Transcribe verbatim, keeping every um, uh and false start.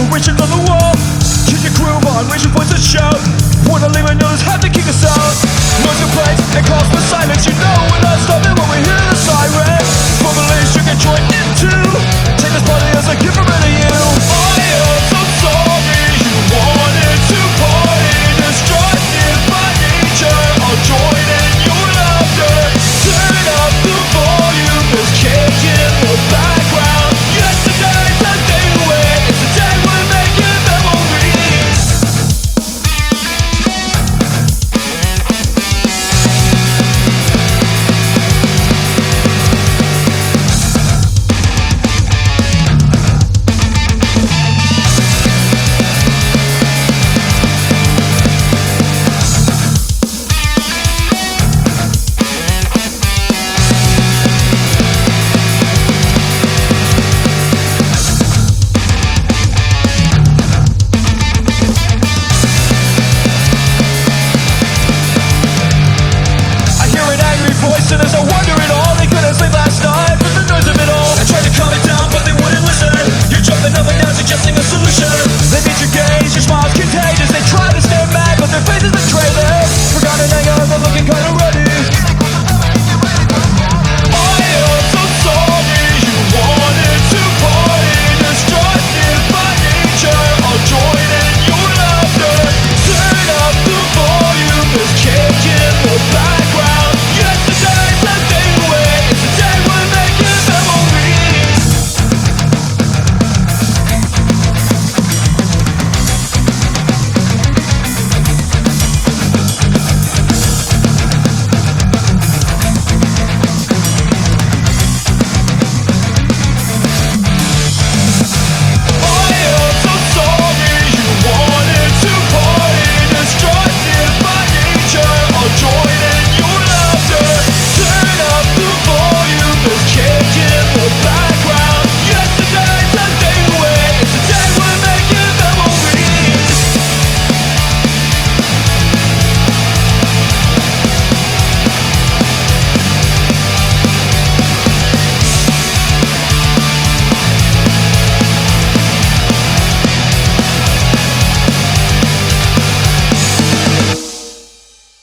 decorations on the wall. Keep your groove on, raise your voice and shout. Wanna leave a notice, have to kick us out. Noise your place and calls for silence. You know we're not stopping when we hear the song.